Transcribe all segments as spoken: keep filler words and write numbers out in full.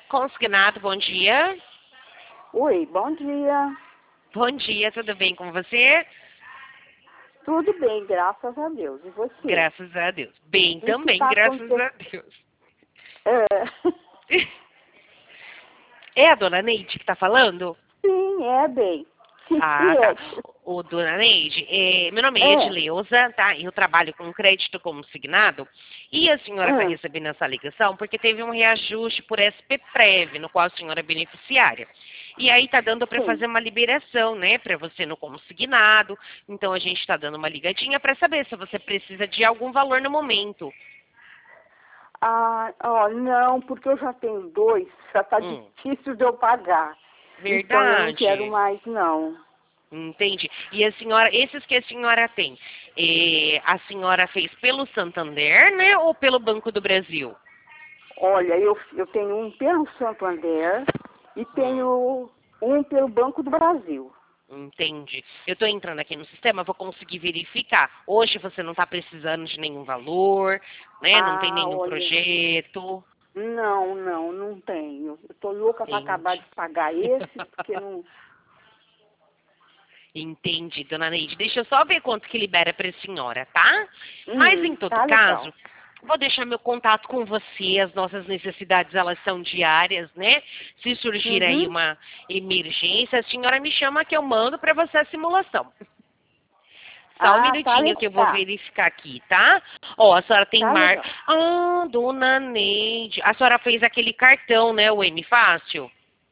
Consignado, bom dia. Oi, bom dia. Bom dia, tudo bem com você? Tudo bem, graças a Deus. E você? Graças a Deus. Bem O que também, tá graças aconte- a Deus. É. É a dona Neide que tá falando? Sim, é bem. Que Ah, que tá. é? Ô, dona Neide, é, meu nome é É. Edileuza, tá? Eu trabalho com crédito consignado. E a senhora está Hum. recebendo essa ligação porque teve um reajuste por S P Prev, no qual a senhora é beneficiária. E aí tá dando para Sim. fazer uma liberação, né, para você no consignado. Então a gente está dando uma ligadinha para saber se você precisa de algum valor no momento. Ah, ó, não, porque eu já tenho dois, já tá Hum. difícil de eu pagar. Então eu não quero Verdade. mais, não. Entendi. E a senhora, esses que a senhora tem, eh, a senhora fez pelo Santander, né, ou pelo Banco do Brasil? Olha, eu, eu tenho um pelo Santander e tenho um pelo Banco do Brasil. Entendi. Eu estou entrando aqui no sistema, vou conseguir verificar. Hoje você não está precisando de nenhum valor, né? Não tem Ah, nenhum olha. projeto. Não, não, não tenho. Eu tô louca para acabar Entendi. de pagar esse, porque não. Entendi, dona Neide. Deixa eu só ver quanto que libera para a senhora, tá? Mas Hum, em todo tá legal. caso, vou deixar meu contato com você. As nossas necessidades, elas são diárias, né? Se surgir aí Uhum. uma emergência, a senhora me chama que eu mando para você a simulação. Só um Ah, tá minutinho legal. que eu vou Tá, verificar aqui, tá? Ó, a senhora tem tá mar... legal. Ah, dona Neide. A senhora fez aquele cartão, né? O M Fácil?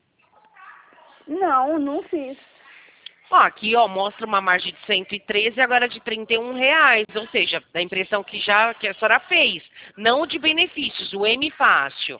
Não, não fiz. Ó, aqui, ó, mostra uma margem de cento e treze e agora de trinta e um reais. Ou seja, da impressão que já que a senhora fez. Não o de benefícios, o M Fácil.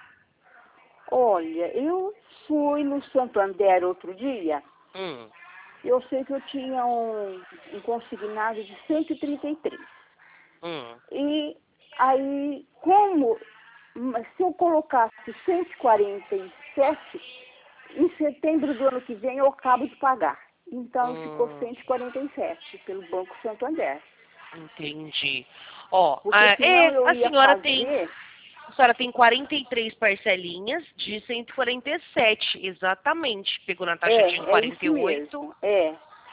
Olha, eu fui no Santander outro dia. Hum, Eu sei que eu tinha um, um consignado de cento e trinta e três. hum. E aí, como mas se eu colocasse cento e quarenta e sete, em setembro do ano que vem eu acabo de pagar. Então ficou Hum, cento e quarenta e sete pelo Banco Santander. entendi. Ó, Porque ah, senão é, eu a ia senhora tem... fazer. A senhora tem quarenta e três parcelinhas de cento e quarenta e sete, exatamente. Pegou na taxa de É, é quarenta e isso mesmo. oito. É.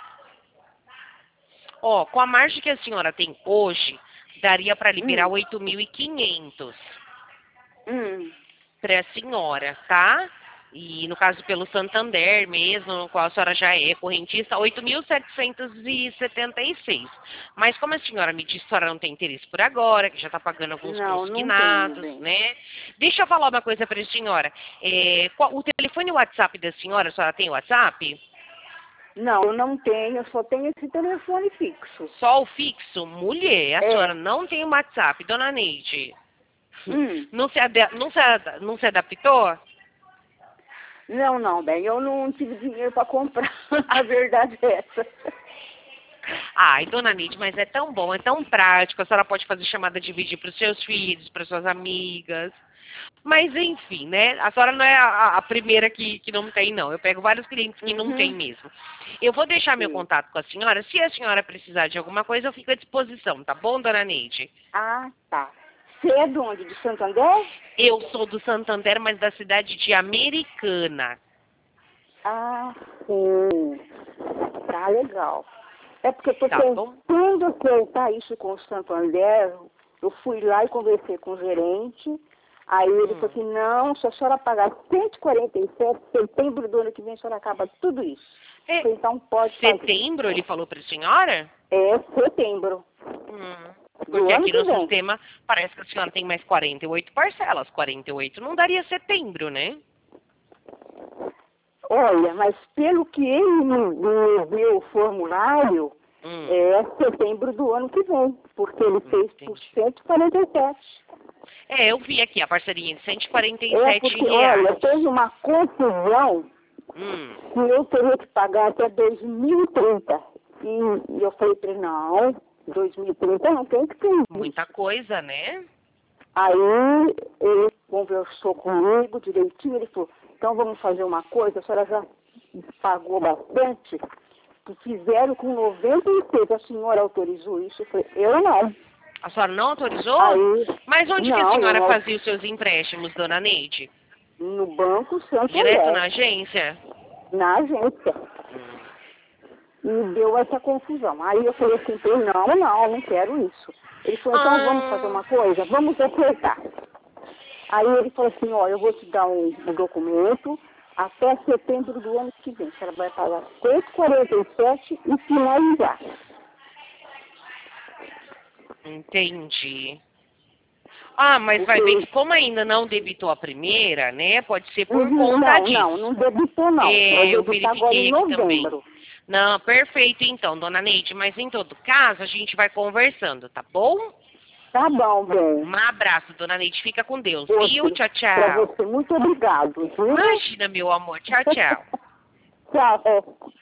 Ó, com a margem que a senhora tem hoje, daria para liberar Hum, oito mil e quinhentos hum. para a senhora, tá? E no caso pelo Santander mesmo, no qual a senhora já é correntista, oito mil setecentos e setenta e seis. Mas como a senhora me disse que a senhora não tem interesse por agora, que já está pagando alguns Não, não tenho, consignados, bem. né? Deixa eu falar uma coisa para a senhora. É, qual- o telefone e o WhatsApp da senhora, a senhora tem WhatsApp? Não, eu não tenho, eu só tenho esse telefone fixo. Só o fixo? Mulher, a senhora É. não tem o WhatsApp, dona Neide. Hum. Não se, ade- não se, ad- não se adaptou? Não, não, bem, eu não tive dinheiro para comprar. A verdade é essa. Ai, dona Neide, mas é tão bom, é tão prático. A senhora pode fazer chamada de vídeo para os seus filhos, para suas amigas. Mas, enfim, né? A senhora não é a, a primeira que, que não tem, não. Eu pego vários clientes que não tem Uhum. mesmo. Eu vou deixar meu Sim. contato com a senhora. Se a senhora precisar de alguma coisa, eu fico à disposição, tá bom, dona Neide? Ah, tá. Você é de onde? De Santander? Eu sou do Santander, mas da cidade de Americana. Ah, sim. Tá legal. É porque eu tô Tá bom? tentando aceitar isso com o Santander. Eu fui lá e conversei com o gerente. Aí ele Hum. falou que não, se a senhora pagar cento e quarenta e sete, setembro do ano que vem a senhora acaba tudo isso. É, Eu falei, então pode fazer. setembro, ele falou para a senhora? É setembro Hum. do Porque ano aqui que no vem. sistema parece que a senhora tem mais quarenta e oito parcelas. quarenta e oito não daria setembro, né? Olha, mas pelo que ele me me deu o formulário, Hum. é setembro do ano que vem, porque ele fez por Entendi. cento e quarenta e sete. É, eu vi aqui a parceria de cento e quarenta e É sete porque, reais. olha, teve uma confusão Hum. que eu teria que pagar até dois mil e trinta. E, e eu falei para ele, não, dois mil e trinta não tem que ter isso. Muita coisa, né? Aí ele conversou comigo direitinho, ele falou, então vamos fazer uma coisa, a senhora já pagou bastante, que fizeram com noventa e seis, a senhora autorizou isso? Eu falei, eu não. A senhora não autorizou? Aí, Mas onde que a não, senhora não, fazia os seus empréstimos, dona Neide? no Banco Santander. Direto na agência? Na agência. E deu essa confusão. Aí eu falei assim, não, não, não quero isso. Ele falou, então ah. vamos fazer uma coisa, vamos acertar. Aí ele falou assim, ó, eu vou te dar um, um documento até setembro do ano que vem. Ela vai pagar seis e quarenta e sete e finalizar. Entendi. Ah, mas vai ver que como ainda não debitou a primeira, né? Pode ser por Uhum, conta não, disso. Não, não debitou não. É, Vai eu debitar agora em verifiquei aqui também. novembro. Não, perfeito então, dona Neide. Mas em todo caso, a gente vai conversando, tá bom? Tá bom, bem. Um abraço, dona Neide. Fica com Deus, Outro, viu? Tchau, pra tchau. você, muito obrigado. Viu? Imagina, meu amor. Tchau, tchau. Tchau.